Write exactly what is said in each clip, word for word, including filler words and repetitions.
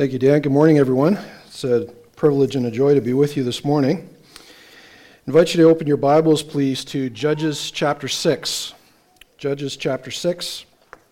Thank you, Dan. Good morning, everyone. It's a privilege and a joy to be with you this morning. I invite you to open your Bibles, please, to Judges chapter six. Judges chapter six.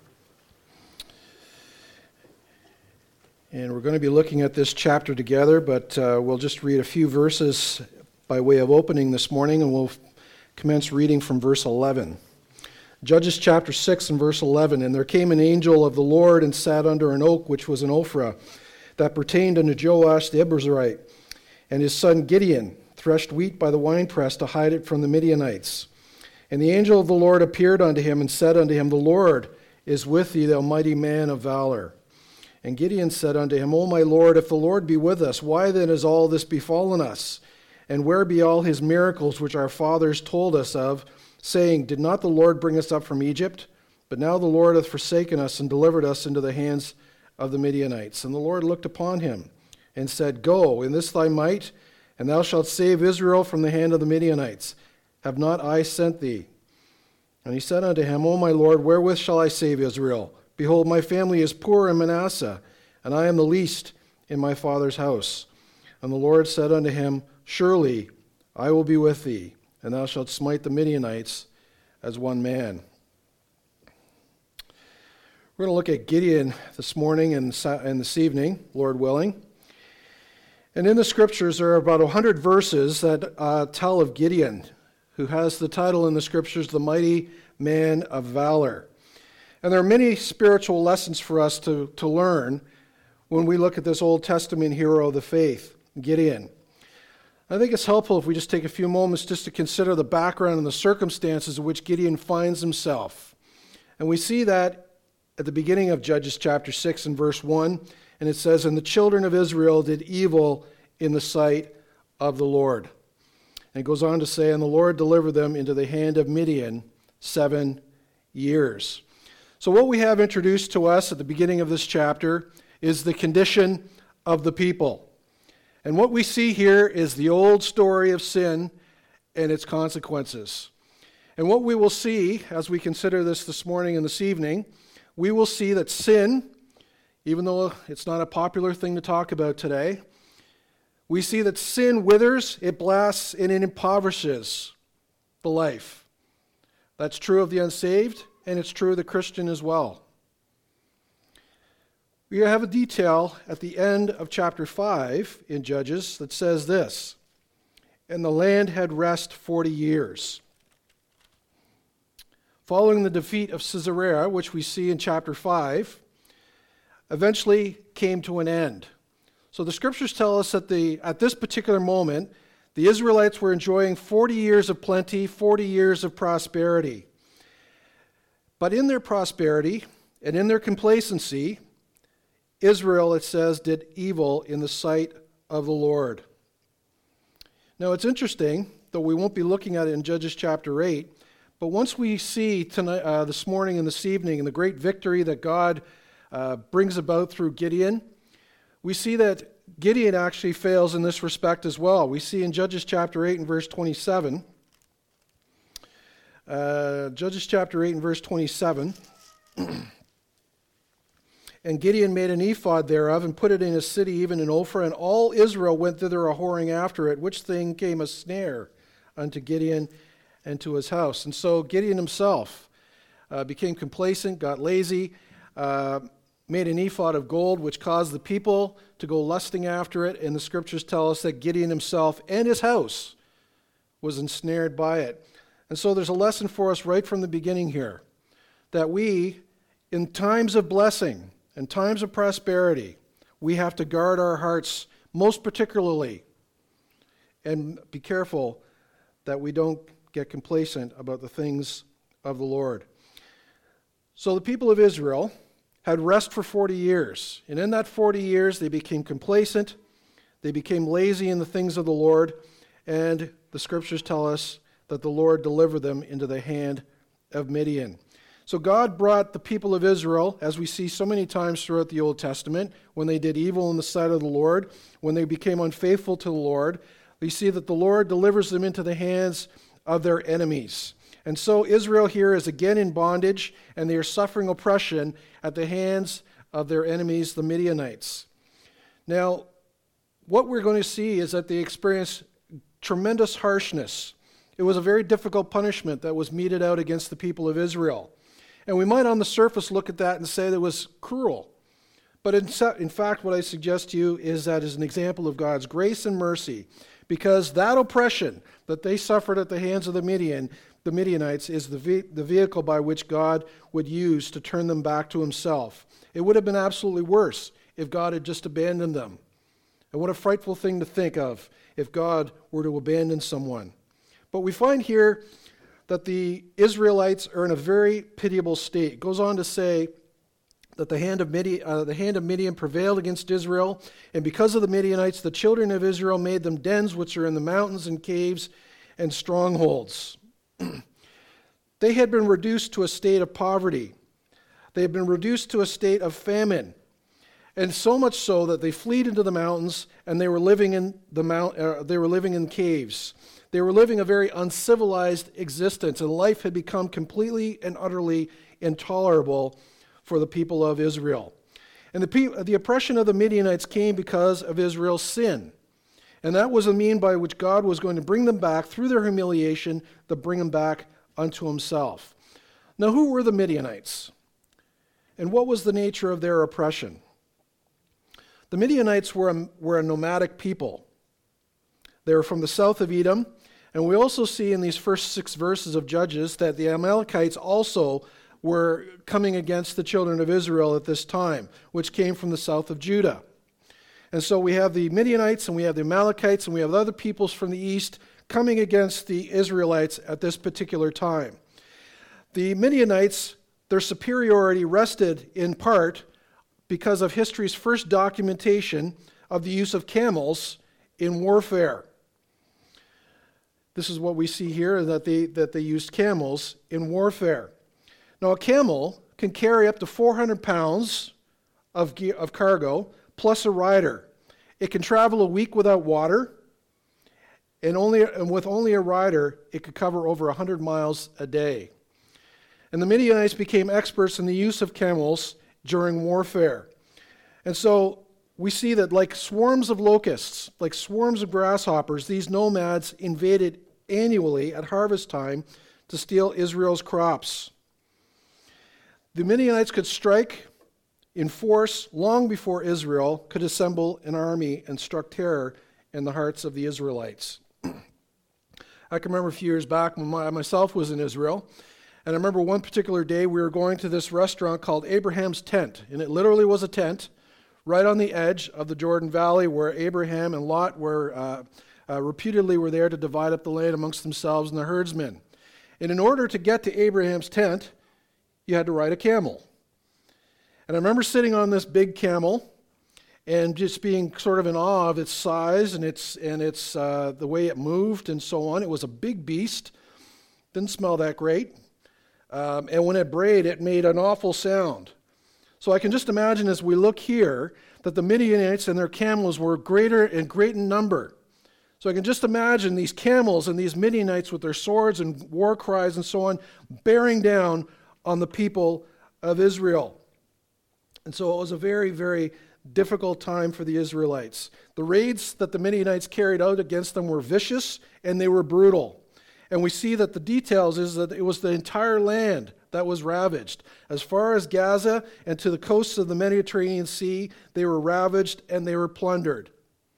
And we're going to be looking at this chapter together, but uh, we'll just read a few verses by way of opening this morning, and we'll commence reading from verse eleven. Judges chapter six and verse eleven. And there came an angel of the Lord and sat under an oak which was in Ophrah, that pertained unto Joash the Abiezrite, and his son Gideon threshed wheat by the winepress to hide it from the Midianites. And the angel of the Lord appeared unto him and said unto him, The Lord is with thee, thou mighty man of valor. And Gideon said unto him, O my Lord, if the Lord be with us, why then is all this befallen us? And where be all his miracles which our fathers told us of, saying, Did not the Lord bring us up from Egypt? But now the Lord hath forsaken us and delivered us into the hands of the Midianites. And the Lord looked upon him and said, Go, in this thy might, and thou shalt save Israel from the hand of the Midianites. Have not I sent thee? And he said unto him, O my Lord, wherewith shall I save Israel? Behold, my family is poor in Manasseh, and I am the least in my father's house. And the Lord said unto him, Surely I will be with thee, and thou shalt smite the Midianites as one man. We're going to look at Gideon this morning and this evening, Lord willing. And in the scriptures, there are about one hundred verses that uh, tell of Gideon, who has the title in the scriptures, The Mighty Man of Valor. And there are many spiritual lessons for us to, to learn when we look at this Old Testament hero of the faith, Gideon. I think it's helpful if we just take a few moments just to consider the background and the circumstances in which Gideon finds himself. And we see that at the beginning of Judges chapter six and verse one, and it says, And the children of Israel did evil in the sight of the Lord. And it goes on to say, And the Lord delivered them into the hand of Midian seven years. So what we have introduced to us at the beginning of this chapter is the condition of the people. And what we see here is the old story of sin and its consequences. And what we will see as we consider this this morning and this evening, we will see that sin, even though it's not a popular thing to talk about today, we see that sin withers, it blasts, and it impoverishes the life. That's true of the unsaved, and it's true of the Christian as well. We have a detail at the end of chapter five in Judges that says this, And the land had rest forty years. Following the defeat of Sisera, which we see in chapter five, eventually came to an end. So the scriptures tell us that the, at this particular moment, the Israelites were enjoying forty years of plenty, forty years of prosperity. But in their prosperity and in their complacency, Israel, it says, did evil in the sight of the Lord. Now it's interesting, though we won't be looking at it in Judges chapter eight, but once we see tonight, uh, this morning and this evening and the great victory that God uh, brings about through Gideon, we see that Gideon actually fails in this respect as well. We see in Judges chapter eight and verse twenty-seven, uh, Judges chapter eight and verse twenty-seven, And Gideon made an ephod thereof, and put it in a city even in Ophrah, and all Israel went thither a whoring after it, which thing came a snare unto Gideon and to his house. And so Gideon himself uh, became complacent, got lazy, uh, made an ephod of gold, which caused the people to go lusting after it, and the scriptures tell us that Gideon himself and his house was ensnared by it. And so there's a lesson for us right from the beginning here, that we, in times of blessing, in times of prosperity, we have to guard our hearts most particularly and be careful that we don't get complacent about the things of the Lord. So the people of Israel had rest for forty years, and in that forty years they became complacent, they became lazy in the things of the Lord, and the scriptures tell us that the Lord delivered them into the hand of Midian. So God brought the people of Israel, as we see so many times throughout the Old Testament, when they did evil in the sight of the Lord, when they became unfaithful to the Lord, we see that the Lord delivers them into the hands of their enemies. And so Israel here is again in bondage, and they are suffering oppression at the hands of their enemies, the Midianites. Now, what we're going to see is that they experienced tremendous harshness. It was a very difficult punishment that was meted out against the people of Israel. And we might on the surface look at that and say that it was cruel. But in, in fact, what I suggest to you is that is an example of God's grace and mercy, because that oppression that they suffered at the hands of the Midian, the Midianites, is the, ve- the vehicle by which God would use to turn them back to himself. It would have been absolutely worse if God had just abandoned them. And what a frightful thing to think of if God were to abandon someone. But we find here that the Israelites are in a very pitiable state. It goes on to say that the hand of Midian, uh, the hand of Midian prevailed against Israel, and because of the Midianites, the children of Israel made them dens which are in the mountains and caves and strongholds. They had been reduced to a state of poverty. They had been reduced to a state of famine, and so much so that they fled into the mountains, and they were living in the mount. Uh, they were living in caves. They were living a very uncivilized existence, and life had become completely and utterly intolerable for the people of Israel. And the, pe- the oppression of the Midianites came because of Israel's sin. And that was a mean by which God was going to bring them back through their humiliation, to bring them back unto himself. Now, who were the Midianites? And what was the nature of their oppression? The Midianites were a, were a nomadic people. They were from the south of Edom. And we also see in these first six verses of Judges that the Amalekites also were coming against the children of Israel at this time, which came from the south of Judah. And so we have the Midianites, and we have the Amalekites, and we have other peoples from the east coming against the Israelites at this particular time. The Midianites, their superiority rested in part because of history's first documentation of the use of camels in warfare. This is what we see here, that they, that they used camels in warfare. Now, a camel can carry up to four hundred pounds of, of cargo, plus a rider. It can travel a week without water, and, only, and with only a rider, it could cover over one hundred miles a day. And the Midianites became experts in the use of camels during warfare. And so we see that like swarms of locusts, like swarms of grasshoppers, these nomads invaded annually at harvest time to steal Israel's crops. The Midianites could strike in force long before Israel could assemble an army and struck terror in the hearts of the Israelites. I can remember a few years back when I myself was in Israel, and I remember one particular day we were going to this restaurant called Abraham's Tent, and it literally was a tent right on the edge of the Jordan Valley where Abraham and Lot were uh, uh, reputedly were there to divide up the land amongst themselves and the herdsmen. And in order to get to Abraham's tent, you had to ride a camel. And I remember sitting on this big camel and just being sort of in awe of its size and its and its uh, the way it moved and so on. It was a big beast. Didn't smell that great. Um, and when it brayed, it made an awful sound. So I can just imagine as we look here that the Midianites and their camels were greater and great in number. So I can just imagine these camels and these Midianites with their swords and war cries and so on bearing down on the people of Israel. And so it was a very, very difficult time for the Israelites. The raids that the Midianites carried out against them were vicious and they were brutal. And we see that the details is that it was the entire land that was ravaged. As far as Gaza and to the coasts of the Mediterranean Sea, they were ravaged and they were plundered.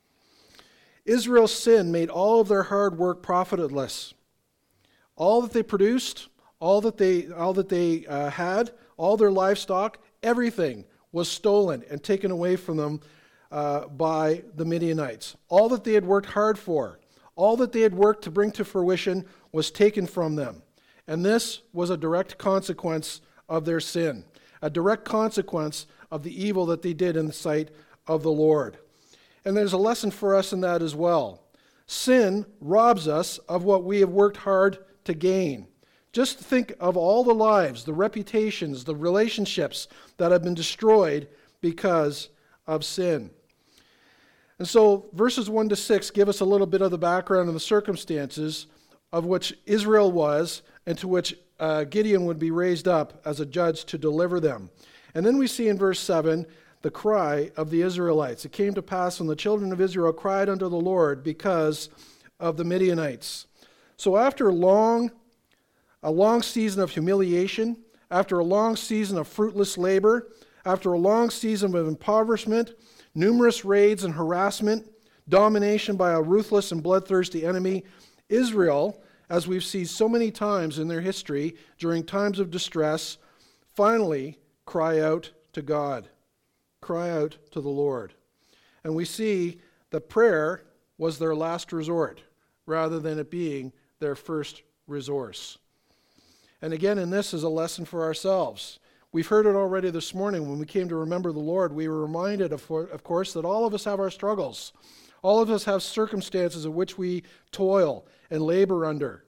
Israel's sin made all of their hard work profitless. All that they produced, all that they, all that they uh, had, all their livestock, everything was stolen and taken away from them uh, by the Midianites. All that they had worked hard for, all that they had worked to bring to fruition was taken from them. And this was a direct consequence of their sin, a direct consequence of the evil that they did in the sight of the Lord. And there's a lesson for us in that as well. Sin robs us of what we have worked hard to gain. Just think of all the lives, the reputations, the relationships that have been destroyed because of sin. And so verses one to six give us a little bit of the background and the circumstances of which Israel was and to which uh, Gideon would be raised up as a judge to deliver them. And then we see in verse seven the cry of the Israelites. It came to pass when the children of Israel cried unto the Lord because of the Midianites. So after long, a long season of humiliation, after a long season of fruitless labor, after a long season of impoverishment, numerous raids and harassment, domination by a ruthless and bloodthirsty enemy, Israel, as we've seen so many times in their history, during times of distress, finally cry out to God, cry out to the Lord. And we see that prayer was their last resort, rather than it being their first resource. And again, in this is a lesson for ourselves. We've heard it already this morning when we came to remember the Lord. We were reminded, of, of course, that all of us have our struggles. All of us have circumstances in which we toil and labor under.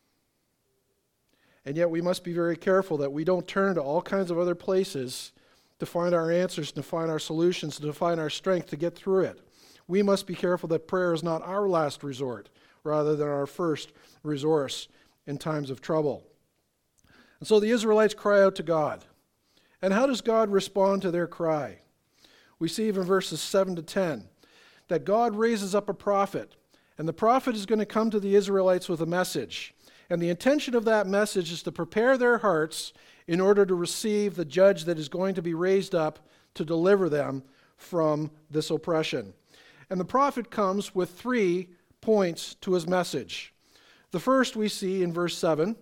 And yet we must be very careful that we don't turn to all kinds of other places to find our answers, to find our solutions, to find our strength to get through it. We must be careful that prayer is not our last resort, rather than our first resource in times of trouble. And so the Israelites cry out to God. And how does God respond to their cry? We see in verses seven to ten that God raises up a prophet, and the prophet is going to come to the Israelites with a message. And the intention of that message is to prepare their hearts in order to receive the judge that is going to be raised up to deliver them from this oppression. And the prophet comes with three points to his message. The first we see in verse seven.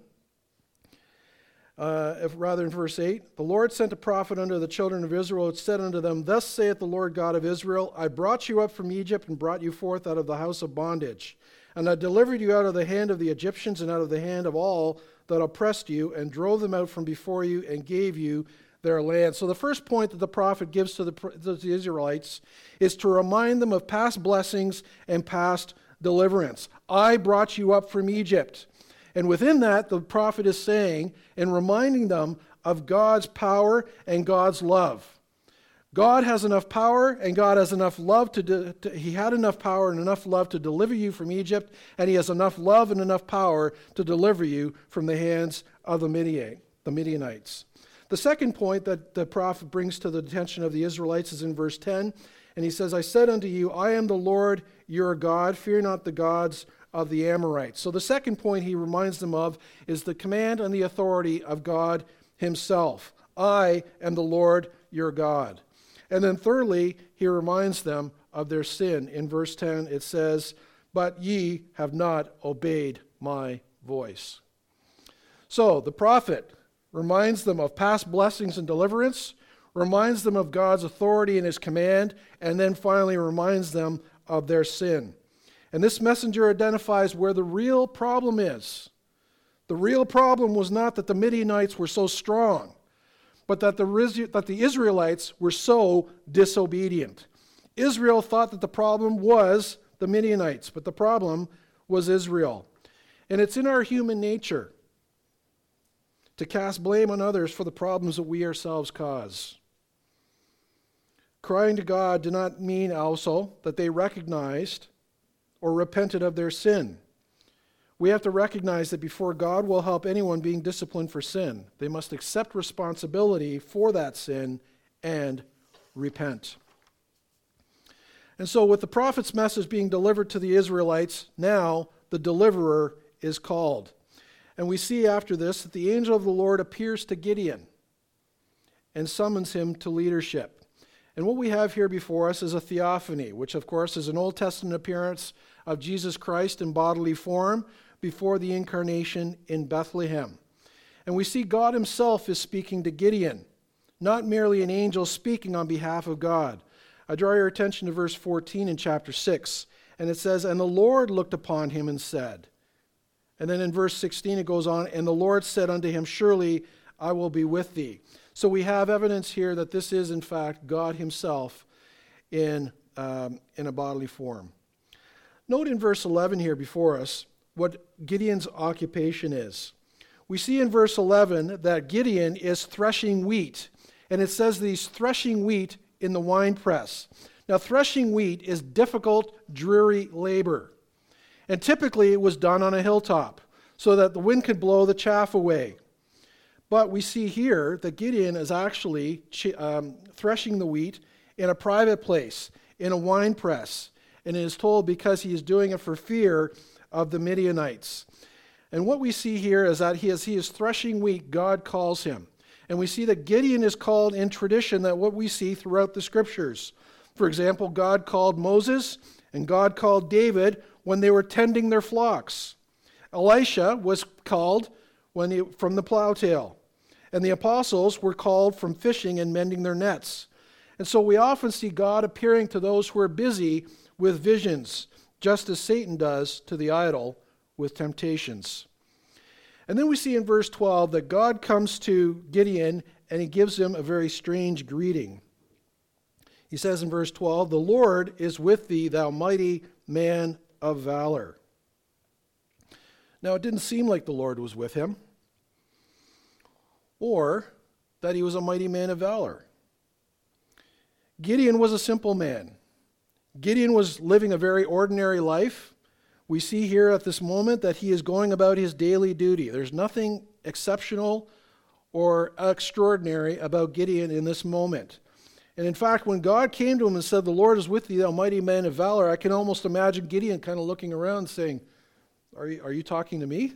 Uh, if rather in verse eight, the Lord sent a prophet unto the children of Israel, and said unto them, Thus saith the Lord God of Israel, I brought you up from Egypt, and brought you forth out of the house of bondage. And I delivered you out of the hand of the Egyptians, and out of the hand of all that oppressed you, and drove them out from before you, and gave you their land. So the first point that the prophet gives to the, to the Israelites is to remind them of past blessings and past deliverance. I brought you up from Egypt. And within that, the prophet is saying and reminding them of God's power and God's love. God has enough power and God has enough love to, de- to he had enough power and enough love to deliver you from Egypt, and he has enough love and enough power to deliver you from the hands of the Midian, the Midianites. The second point that the prophet brings to the attention of the Israelites is in verse ten, and he says, I said unto you, I am the Lord your God, fear not the gods of the Amorites. So the second point he reminds them of is the command and the authority of God himself. I am the Lord your God. And then thirdly, he reminds them of their sin. In verse ten it says, But ye have not obeyed my voice. So the prophet reminds them of past blessings and deliverance, reminds them of God's authority and his command, and then finally reminds them of their sin. And this messenger identifies where the real problem is. The real problem was not that the Midianites were so strong, but that the, that the Israelites were so disobedient. Israel thought that the problem was the Midianites, but the problem was Israel. And it's in our human nature to cast blame on others for the problems that we ourselves cause. Crying to God did not mean also that they recognized or repented of their sin. We have to recognize that before God will help anyone being disciplined for sin, they must accept responsibility for that sin and repent. And so with the prophet's message being delivered to the Israelites, now the deliverer is called. And we see after this that the angel of the Lord appears to Gideon and summons him to leadership. And what we have here before us is a theophany, which of course is an Old Testament appearance of Jesus Christ in bodily form before the incarnation in Bethlehem. And we see God himself is speaking to Gideon, not merely an angel speaking on behalf of God. I draw your attention to verse fourteen in chapter six, and it says, And the Lord looked upon him and said, and then in verse sixteen it goes on, And the Lord said unto him, Surely I will be with thee. So we have evidence here that this is in fact God himself in, um, in a bodily form. Note in verse eleven here before us what Gideon's occupation is. We see in verse eleven that Gideon is threshing wheat, and it says that he's threshing wheat in the winepress. Now, threshing wheat is difficult, dreary labor, and typically it was done on a hilltop so that the wind could blow the chaff away. But we see here that Gideon is actually um, threshing the wheat in a private place, in a wine press. And it is told because he is doing it for fear of the Midianites. And what we see here is that he, as he is threshing wheat, God calls him. And we see that Gideon is called in tradition, that what we see throughout the scriptures. For example, God called Moses and God called David when they were tending their flocks. Elisha was called when he, from the plowtail. And the apostles were called from fishing and mending their nets. And so we often see God appearing to those who are busy with visions, just as Satan does to the idle with temptations. And then we see in verse twelve that God comes to Gideon and he gives him a very strange greeting. He says in verse twelve, "The Lord is with thee, thou mighty man of valor." Now, it didn't seem like the Lord was with him, or that he was a mighty man of valor. Gideon was a simple man. Gideon was living a very ordinary life. We see here at this moment that he is going about his daily duty. There's nothing exceptional or extraordinary about Gideon in this moment. And in fact, when God came to him and said, "The Lord is with thee, thou mighty man of valor," I can almost imagine Gideon kind of looking around saying, Are you, are you talking to me?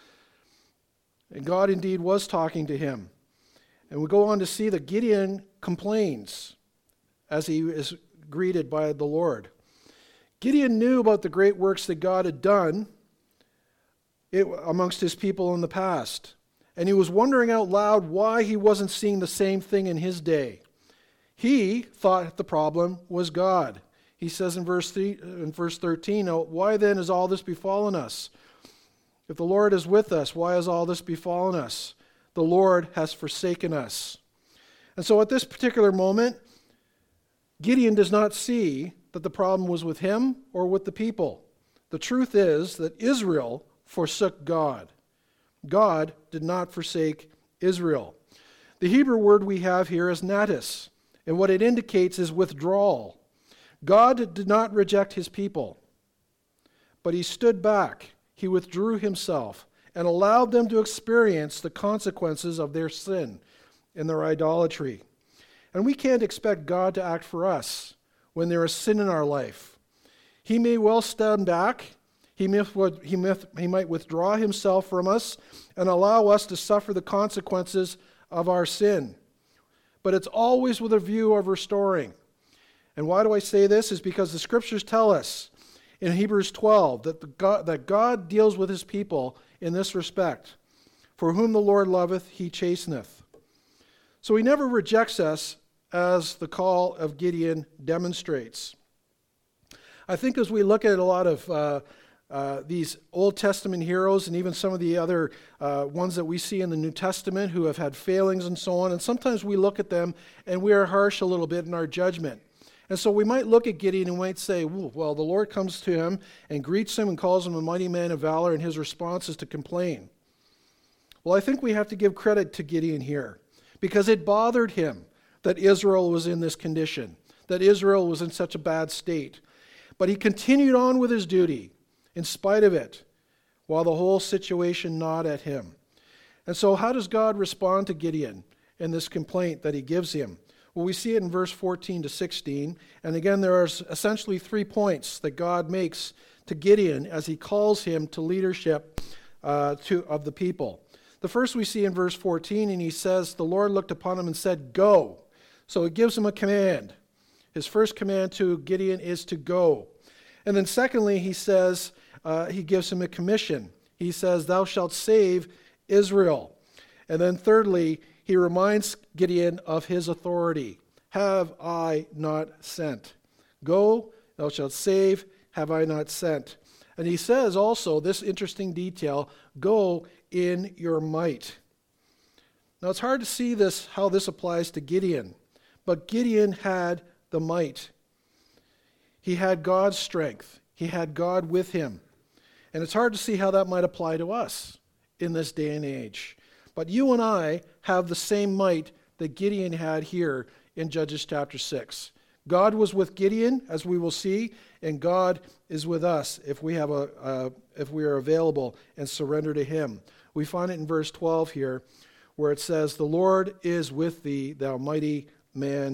And God indeed was talking to him. And we go on to see that Gideon complains as he is greeted by the Lord. Gideon knew about the great works that God had done it, amongst his people in the past. And he was wondering out loud why he wasn't seeing the same thing in his day. He thought the problem was God. He says in verse three, in verse thirteen, "Why then has all this befallen us? If the Lord is with us, why has all this befallen us? The Lord has forsaken us." And so at this particular moment, Gideon does not see that the problem was with him or with the people. The truth is that Israel forsook God. God did not forsake Israel. The Hebrew word we have here is natis, and what it indicates is withdrawal. God did not reject his people, but he stood back. He withdrew himself and allowed them to experience the consequences of their sin and their idolatry. And we can't expect God to act for us when there is sin in our life. He may well stand back. He, may, he, may, he might withdraw himself from us and allow us to suffer the consequences of our sin. But it's always with a view of restoring. And why do I say this? Is because the scriptures tell us in Hebrews twelve that, the God, that God deals with his people in this respect. For whom the Lord loveth, he chasteneth. So he never rejects us, as the call of Gideon demonstrates. I think as we look at a lot of uh, uh, these Old Testament heroes and even some of the other uh, ones that we see in the New Testament who have had failings and so on, and sometimes we look at them and we are harsh a little bit in our judgment. And so we might look at Gideon and we might say, well, the Lord comes to him and greets him and calls him a mighty man of valor, and his response is to complain. Well, I think we have to give credit to Gideon here, because it bothered him that Israel was in this condition, that Israel was in such a bad state. But he continued on with his duty in spite of it, while the whole situation gnawed at him. And so how does God respond to Gideon in this complaint that he gives him? Well, we see it in verse fourteen to sixteen. And again, there are essentially three points that God makes to Gideon as he calls him to leadership uh, to, of the people. The first we see in verse fourteen, and he says, "The Lord looked upon him and said, go." So it gives him a command. His first command to Gideon is to go. And then secondly, he says, uh, he gives him a commission. He says, "Thou shalt save Israel." And then thirdly, he reminds Gideon of his authority. "Have I not sent? Go, thou shalt save, have I not sent?" And he says also this interesting detail, "Go in your might." Now it's hard to see this, how this applies to Gideon, but Gideon had the might. He had God's strength. He had God with him. And it's hard to see how that might apply to us in this day and age. But you and I have the same might that Gideon had here in Judges chapter six. God was with Gideon, as we will see, and God is with us if we have a uh, if we are available and surrender to him. We find it in verse twelve here, where it says, "The Lord is with thee, thou mighty man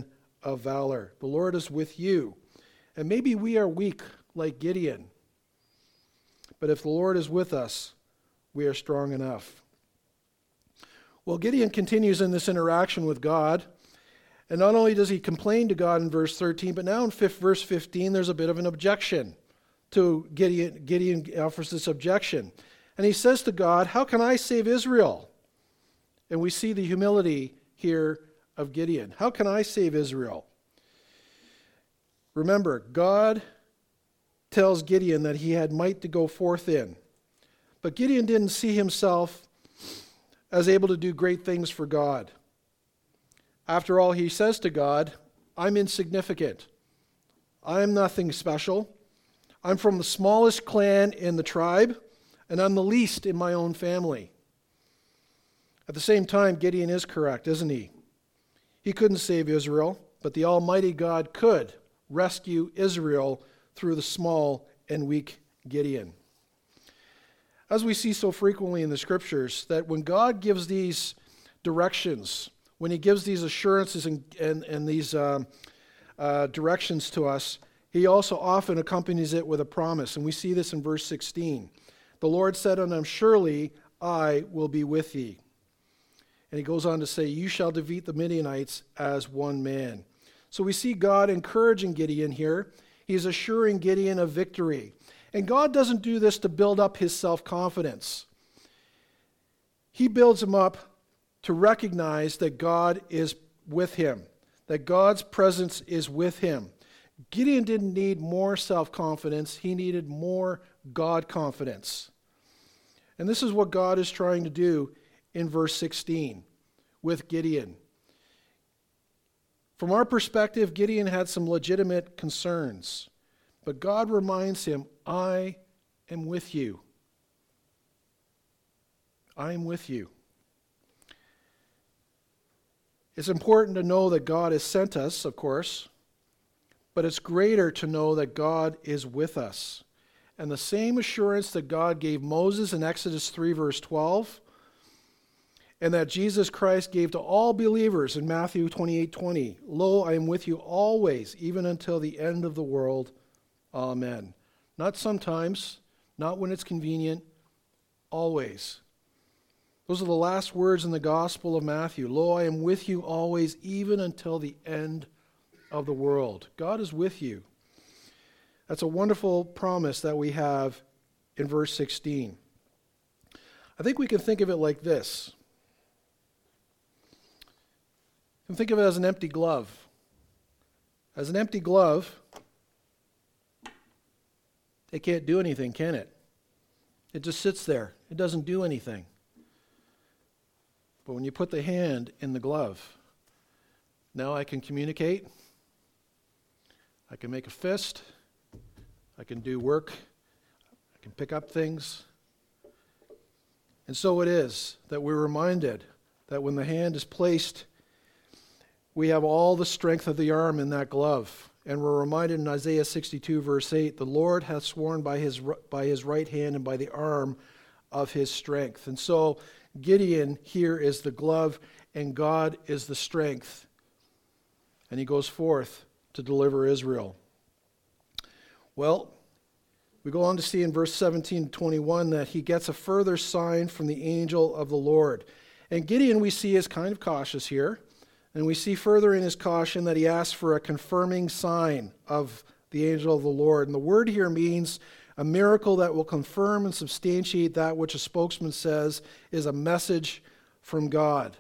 of valor. The Lord is with you. And maybe we are weak like Gideon. But if the Lord is with us, we are strong enough. Well, Gideon continues in this interaction with God. And not only does he complain to God in verse thirteen, but now in fifth, verse fifteen, there's a bit of an objection to Gideon. Gideon offers this objection. And he says to God, how can I save Israel? And we see the humility here of Gideon. How can I save Israel? Remember, God tells Gideon that he had might to go forth in. But Gideon didn't see himself as able to do great things for God. After all, he says to God, I'm insignificant. I'm nothing special. I'm from the smallest clan in the tribe, and I'm the least in my own family. At the same time, Gideon is correct, isn't he? He couldn't save Israel, but the Almighty God could rescue Israel through the small and weak Gideon. As we see so frequently in the Scriptures, that when God gives these directions, when he gives these assurances and, and, and these um, uh, directions to us, he also often accompanies it with a promise. And we see this in verse sixteen. The Lord said unto him, surely I will be with thee. And he goes on to say, you shall defeat the Midianites as one man. So we see God encouraging Gideon here. He's assuring Gideon of victory. And God doesn't do this to build up his self-confidence. He builds him up to recognize that God is with him, that God's presence is with him. Gideon didn't need more self-confidence. He needed more God confidence. And this is what God is trying to do in verse sixteen with Gideon. From our perspective, Gideon had some legitimate concerns, but God reminds him, I am with you. I am with you. It's important to know that God has sent us, of course, but it's greater to know that God is with us. And the same assurance that God gave Moses in Exodus three, verse twelve, and that Jesus Christ gave to all believers in Matthew twenty-eight twenty, lo, I am with you always, even until the end of the world. Amen. Not sometimes, not when it's convenient, always. Those are the last words in the Gospel of Matthew. Lo, I am with you always, even until the end of the world. God is with you. That's a wonderful promise that we have in verse sixteen. I think we can think of it like this. You can think of it as an empty glove. As an empty glove, it can't do anything, can it? It just sits there. It doesn't do anything. But when you put the hand in the glove, now I can communicate. I can make a fist. I can do work. I can pick up things. And so it is that we're reminded that when the hand is placed, we have all the strength of the arm in that glove. And we're reminded in Isaiah sixty-two, verse eight, the Lord hath sworn by his, by his right hand and by the arm of his strength. And so Gideon here is the glove, and God is the strength. And he goes forth to deliver Israel. Well, we go on to see in verse seventeen to twenty-one that he gets a further sign from the angel of the Lord. And Gideon, we see, is kind of cautious here. And we see further in his caution that he asks for a confirming sign of the angel of the Lord. And the word here means a miracle that will confirm and substantiate that which a spokesman says is a message from God.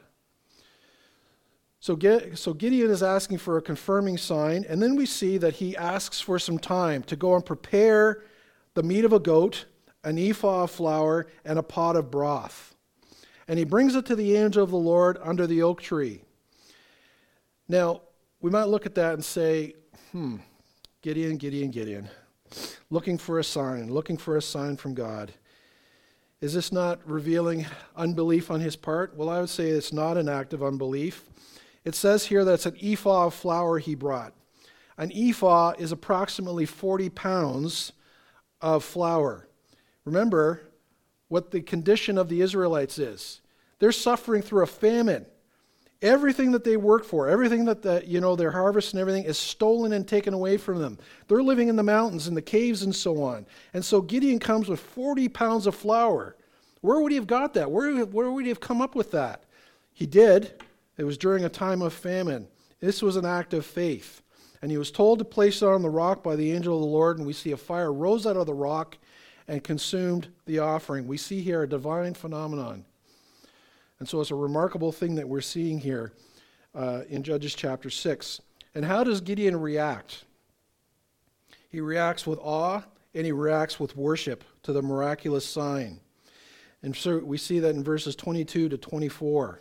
So Gideon is asking for a confirming sign, and then we see that he asks for some time to go and prepare the meat of a goat, an ephah of flour, and a pot of broth. And he brings it to the angel of the Lord under the oak tree. Now, we might look at that and say, hmm, Gideon, Gideon, Gideon, looking for a sign, looking for a sign from God. Is this not revealing unbelief on his part? Well, I would say it's not an act of unbelief. It says here that it's an ephah of flour he brought. An ephah is approximately forty pounds of flour. Remember what the condition of the Israelites is. They're suffering through a famine. Everything that they work for, everything that the, you know, their harvest and everything is stolen and taken away from them. They're living in the mountains, in the caves and so on. And so Gideon comes with forty pounds of flour. Where would he have got that? Where, where would he have come up with that? He did. It was during a time of famine. This was an act of faith. And he was told to place it on the rock by the angel of the Lord, and we see a fire rose out of the rock and consumed the offering. We see here a divine phenomenon. And so it's a remarkable thing that we're seeing here uh, in Judges chapter six. And how does Gideon react? He reacts with awe, and he reacts with worship to the miraculous sign. And so we see that in verses twenty-two to twenty-four.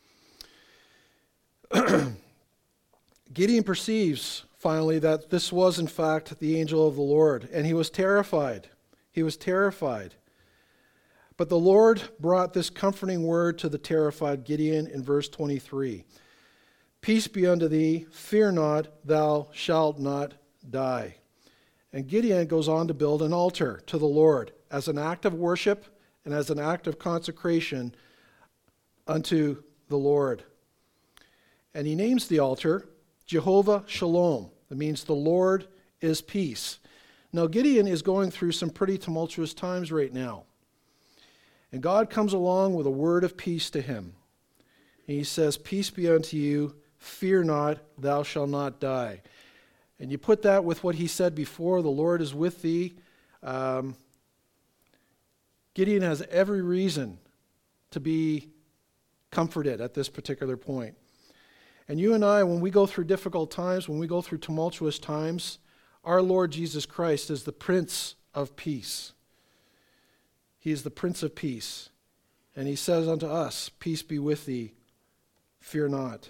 Gideon perceives, finally, that this was, in fact, the angel of the Lord, and he was terrified. He was terrified. But the Lord brought this comforting word to the terrified Gideon in verse twenty-three. Peace be unto thee, fear not, thou shalt not die. And Gideon goes on to build an altar to the Lord as an act of worship and as an act of consecration unto the Lord. And he names the altar Jehovah Shalom. That means the Lord is peace. Now Gideon is going through some pretty tumultuous times right now. And God comes along with a word of peace to him. And he says, peace be unto you, fear not, thou shalt not die. And you put that with what he said before, the Lord is with thee. Um, Gideon has every reason to be comforted at this particular point. And you and I, when we go through difficult times, when we go through tumultuous times, our Lord Jesus Christ is the Prince of Peace. He is the Prince of Peace. And he says unto us, peace be with thee, fear not.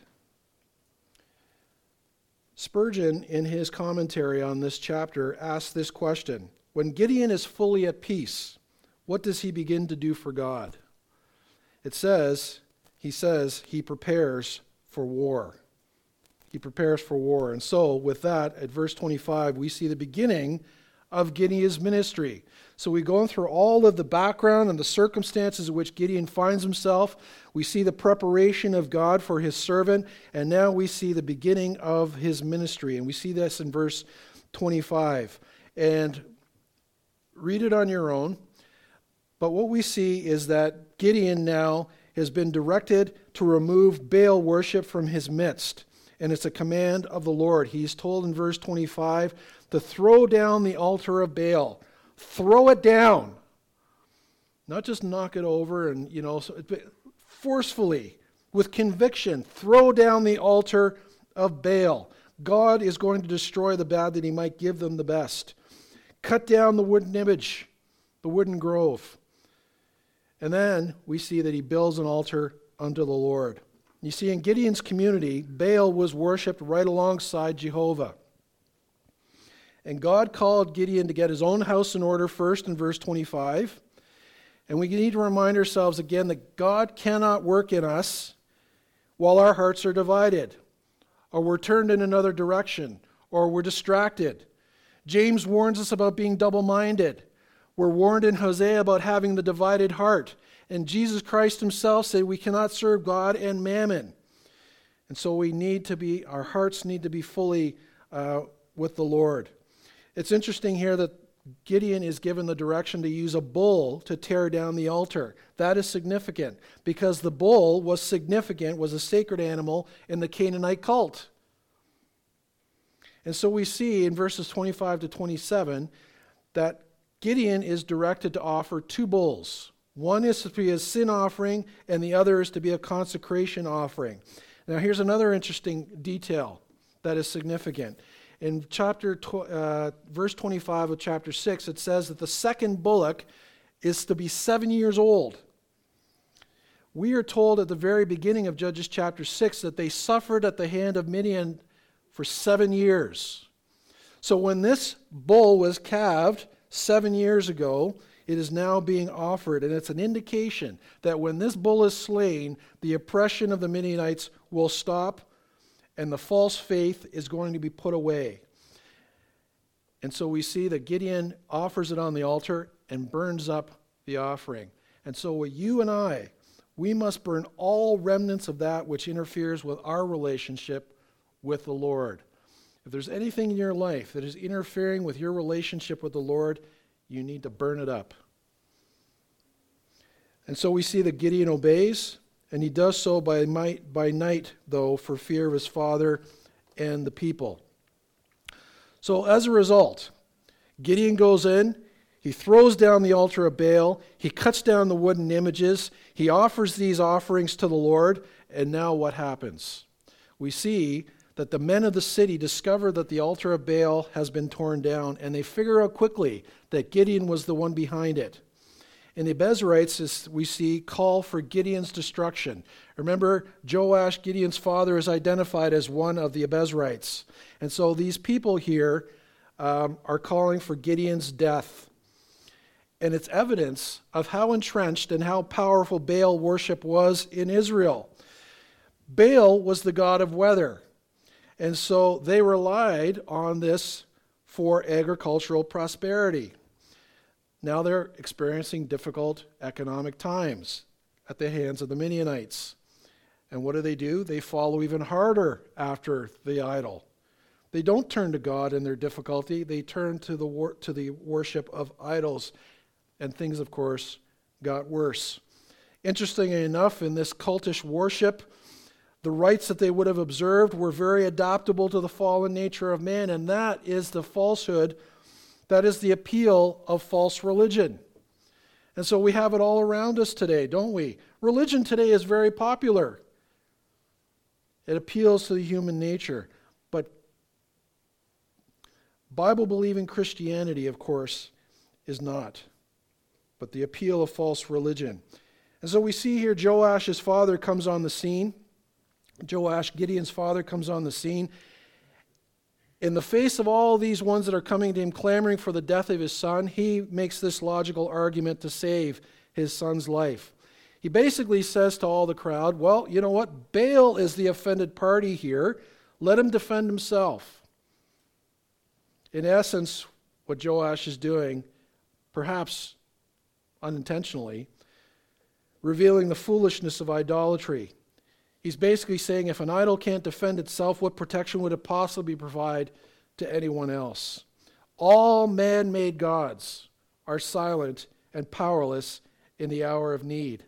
Spurgeon, in his commentary on this chapter, asks this question. When Gideon is fully at peace, what does he begin to do for God? It says, he says, he prepares for war. He prepares for war. And so, with that, at verse twenty-five, we see the beginning of Gideon's ministry. So we're going through all of the background and the circumstances in which Gideon finds himself. We see the preparation of God for his servant, and now we see the beginning of his ministry. And we see this in verse twenty-five. And read it on your own. But what we see is that Gideon now has been directed to remove Baal worship from his midst. And it's a command of the Lord. He's told in verse twenty-five to throw down the altar of Baal. Throw it down. Not just knock it over and, you know, forcefully, with conviction, throw down the altar of Baal. God is going to destroy the bad that he might give them the best. Cut down the wooden image, the wooden grove. And then we see that he builds an altar unto the Lord. You see, in Gideon's community, Baal was worshipped right alongside Jehovah. And God called Gideon to get his own house in order first in verse twenty-five. And we need to remind ourselves again that God cannot work in us while our hearts are divided, or we're turned in another direction, or we're distracted. James warns us about being double-minded. We're warned in Hosea about having the divided heart. And Jesus Christ himself said we cannot serve God and mammon. And so we need to be, our hearts need to be fully uh, with the Lord. It's interesting here that Gideon is given the direction to use a bull to tear down the altar. That is significant because the bull was significant, was a sacred animal in the Canaanite cult. And so we see in verses twenty-five to twenty-seven that Gideon is directed to offer two bulls. One is to be a sin offering, and the other is to be a consecration offering. Now, here's another interesting detail that is significant. In chapter tw- uh, verse twenty-five of chapter six, it says that the second bullock is to be seven years old. We are told at the very beginning of Judges chapter six that they suffered at the hand of Midian for seven years. So when this bull was calved seven years ago, it is now being offered, and it's an indication that when this bull is slain, the oppression of the Midianites will stop, and the false faith is going to be put away. And so we see that Gideon offers it on the altar and burns up the offering. And so what you and I, We must burn all remnants of that which interferes with our relationship with the Lord. If there's anything in your life that is interfering with your relationship with the Lord, you need to burn it up. And so we see that Gideon obeys, and he does so by might, by night, though, for fear of his father and the people. So as a result, Gideon goes in, he throws down the altar of Baal, he cuts down the wooden images, he offers these offerings to the Lord, and now what happens? We see that the men of the city discover that the altar of Baal has been torn down, and they figure out quickly that Gideon was the one behind it. And the Abiezrites, as we see, call for Gideon's destruction. Remember, Joash, Gideon's father, is identified as one of the Abiezrites. And so these people here um, are calling for Gideon's death. And it's evidence of how entrenched and how powerful Baal worship was in Israel. Baal was the god of weather. And so they relied on this for agricultural prosperity. Now they're experiencing difficult economic times at the hands of the Midianites. And what do they do? They follow even harder after the idol. They don't turn to God in their difficulty. They turn to the wor- to the worship of idols. And things, of course, got worse. Interestingly enough, in this cultish worship, the rites that they would have observed were very adaptable to the fallen nature of man, and that is the falsehood, that is the appeal of false religion. And so we have it all around us today, don't we? Religion today is very popular. It appeals to the human nature. But Bible-believing Christianity, of course, is not. But the appeal of false religion. And so we see here Joash's father comes on the scene. Joash, Gideon's father, comes on the scene. In the face of all these ones that are coming to him clamoring for the death of his son, he makes this logical argument to save his son's life. He basically says to all the crowd, well, you know what? Baal is the offended party here. Let him defend himself. In essence, what Joash is doing, perhaps unintentionally, revealing the foolishness of idolatry. He's basically saying if an idol can't defend itself, what protection would it possibly provide to anyone else? All man-made gods are silent and powerless in the hour of need.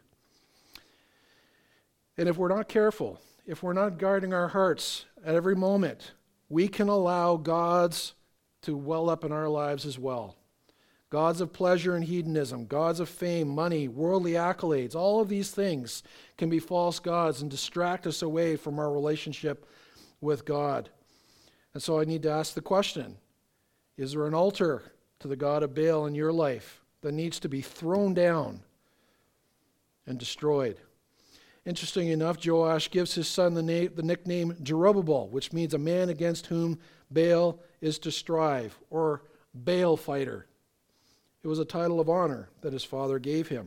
And if we're not careful, if we're not guarding our hearts at every moment, we can allow gods to well up in our lives as well. Gods of pleasure and hedonism, gods of fame, money, worldly accolades, all of these things can be false gods and distract us away from our relationship with God. And so I need to ask the question, is there an altar to the god of Baal in your life that needs to be thrown down and destroyed? Interesting enough, Joash gives his son the, na- the nickname Jerubbaal, which means a man against whom Baal is to strive, or Baal fighter. It was a title of honor that his father gave him.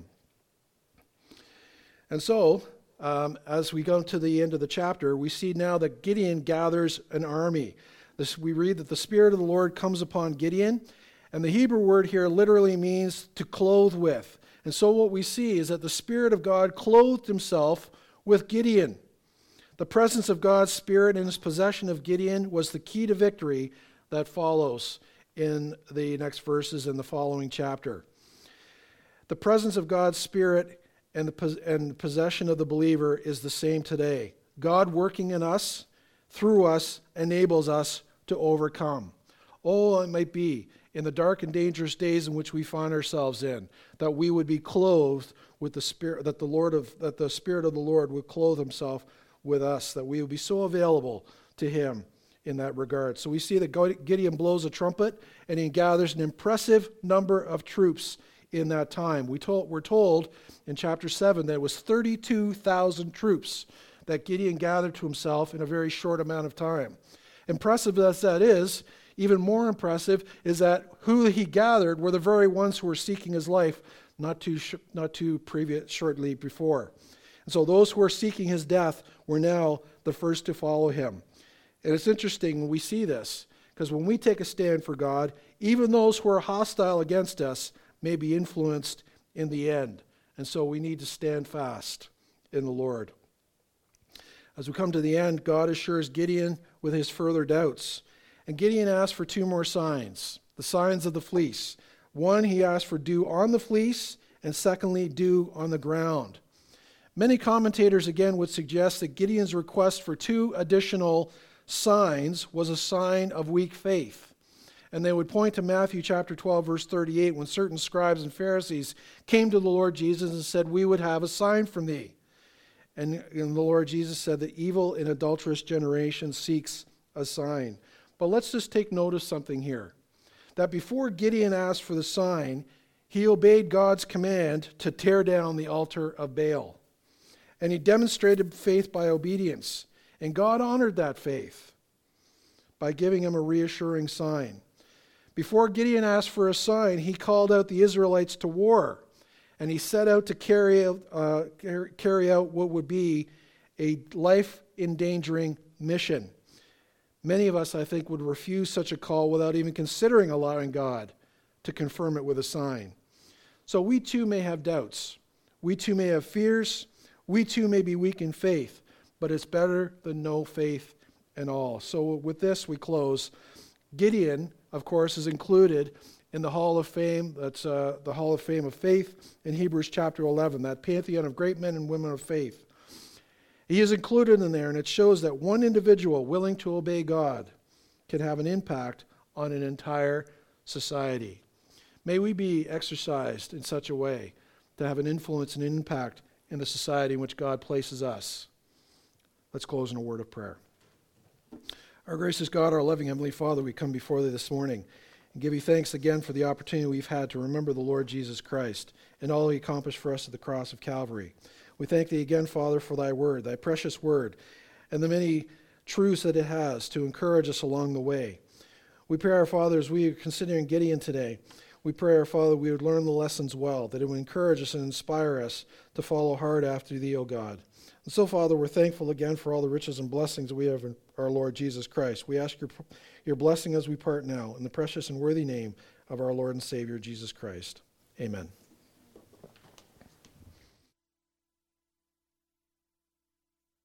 And so, um, as we go to the end of the chapter, we see now that Gideon gathers an army. This, we read that the Spirit of the Lord comes upon Gideon, and the Hebrew word here literally means to clothe with. And so what we see is that the Spirit of God clothed himself with Gideon. The presence of God's Spirit in his possession of Gideon was the key to victory that follows in the next verses in the following chapter. The presence of God's Spirit and the and possession of the believer is the same today. God working in us, through us, enables us to overcome. Oh, it might be in the dark and dangerous days in which we find ourselves in, that we would be clothed with the Spirit, that the Lord of that the Spirit of the Lord would clothe himself with us, that we would be so available to him in that regard. So we see that Gideon blows a trumpet and he gathers an impressive number of troops in that time. We told, we're told in chapter seven that it was thirty-two thousand troops that Gideon gathered to himself in a very short amount of time. Impressive as that is, even more impressive is that who he gathered were the very ones who were seeking his life not too, sh- not too previous, shortly before. And so those who were seeking his death were now the first to follow him. And it's interesting when we see this, because when we take a stand for God, even those who are hostile against us may be influenced in the end. And so we need to stand fast in the Lord. As we come to the end, God assures Gideon with his further doubts. And Gideon asks for two more signs, the signs of the fleece. One, he asked for dew on the fleece, and secondly, dew on the ground. Many commentators again would suggest that Gideon's request for two additional signs was a sign of weak faith. And they would point to Matthew chapter twelve, verse thirty-eight, when certain scribes and Pharisees came to the Lord Jesus and said, "We would have a sign from thee." And, and the Lord Jesus said, "The evil and adulterous generation seeks a sign." But let's just take note of something here. That before Gideon asked for the sign, he obeyed God's command to tear down the altar of Baal. And he demonstrated faith by obedience. And God honored that faith by giving him a reassuring sign. Before Gideon asked for a sign, he called out the Israelites to war. And he set out to carry out, uh, carry out what would be a life-endangering mission. Many of us, I think, would refuse such a call without even considering allowing God to confirm it with a sign. So we too may have doubts. We too may have fears. We too may be weak in faith. But it's better than no faith at all. So with this, we close. Gideon, of course, is included in the Hall of Fame. That's uh, the Hall of Fame of Faith in Hebrews chapter eleven, that pantheon of great men and women of faith. He is included in there, and it shows that one individual willing to obey God can have an impact on an entire society. May we be exercised in such a way to have an influence and impact in the society in which God places us. Let's close in a word of prayer. Our gracious God, our loving Heavenly Father, we come before Thee this morning and give You thanks again for the opportunity we've had to remember the Lord Jesus Christ and all He accomplished for us at the cross of Calvary. We thank Thee again, Father, for Thy word, Thy precious word, and the many truths that it has to encourage us along the way. We pray, our Father, as we are considering Gideon today, we pray, our Father, we would learn the lessons well, that it would encourage us and inspire us to follow hard after Thee, O God. And so, Father, we're thankful again for all the riches and blessings that we have in our Lord Jesus Christ. We ask your, your blessing as we part now, in the precious and worthy name of our Lord and Savior, Jesus Christ. Amen.